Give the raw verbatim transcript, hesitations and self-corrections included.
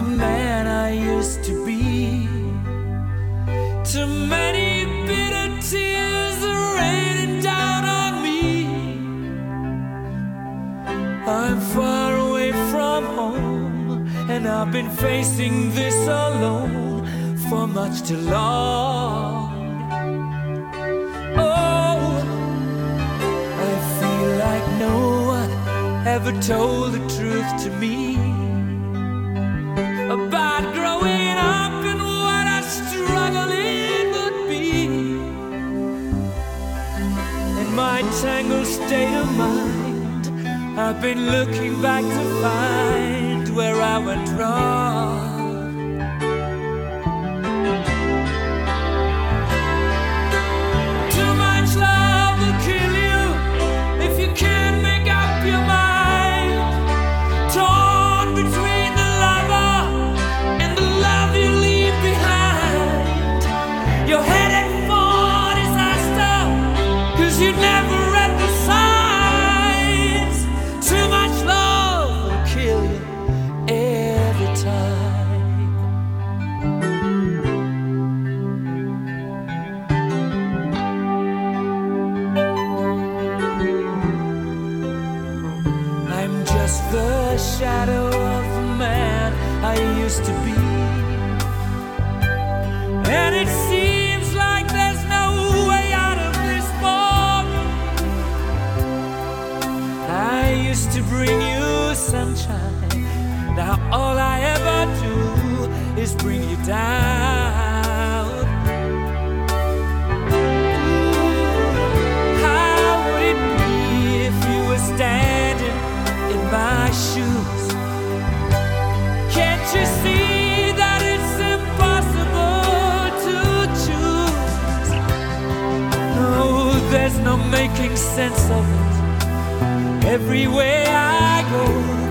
man I used to be. Too many bitter tears are raining down on me. I'm far away from home, and I've been facing this alone for much too long. Oh, I feel like no one ever told the truth to me about growing up and what a struggle it would be. In my tangled state of mind, I've been looking back to find where I went wrong. Too much love will kill you if you can't make up your mind. Torn between the lover and the love you leave behind. You're headed for disaster, 'cause you never read the signs. Too much love will kill you every time. I'm just the shadow of the man I used to be, and it seems like there's no way out of this moment. I used to bring you sunshine, now all I ever do is bring you down. How would it be if you were standing in my shoes? Can't you see that it's impossible to choose? No, there's no making sense of it. Everywhere I go,